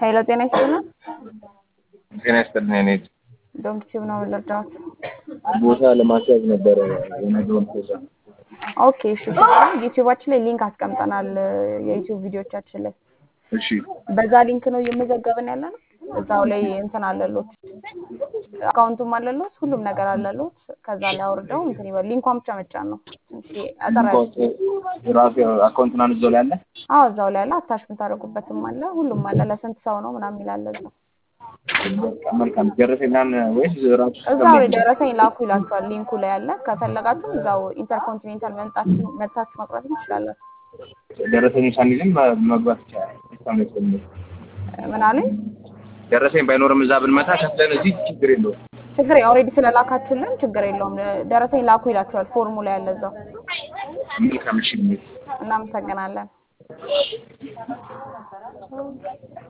ሄሎ ጤና ይስጥልን። ጤና ይስጥልኝ። እኔ ዶንክቲቭ ነው ልርዳዎት? ቦታ ለማስያዝ ነበረ የነገውን ፕሮግራም። ኦኬ እሺ። ዩቲዩባችን ላይ ሊንክ አስቀምጠናል የዩቲዩብ ቪዲዮቻችን ላይ። እሺ በዛ ሊንክ ነው እየመዘገብን ያለነው። እዛው ላይ እንትን አለሎት አካውንቱም አለሎት ሁሉም ነገር አለሎት። ከዛ ላይ አውርደው እንትን ይበል ሊንኳን ብቻ መጫን ነው። እሺ አጠራጭ ራሱ አካውንት ምናምን እዛው ላይ አለ። አዎ እዛው ላይ አለ። አታች የምታደርጉበትም አለ። ሁሉም አለ። ለስንት ሰው ነው ምናምን ይላል እዛው። መልካም ደረሰኝ ምናምን ወይስ ራሱ እዛው ላይ ደረሰኝ ላኩ ይላችኋል። ሊንኩ ላይ አለ። ከፈለጋችሁ እዛው ኢንተርኮንቲኔንታል መጣችሁ መቅረት ትችላላችሁ። ደረሰኝ ሳንይዝም መግባት ይቻላል። ምን አለኝ? ደረሰኝ ባይኖርም እዛ ብንመጣ ከፍለን እዚህ ችግር የለውም። ችግር ኦልሬዲ ስለላካችሁልን ችግር የለውም። ደረሰኝ ላኩ ይላችኋል። ፎርሙ ላይ ያለ እዛው። መልካም እሺ። እናመሰግናለን።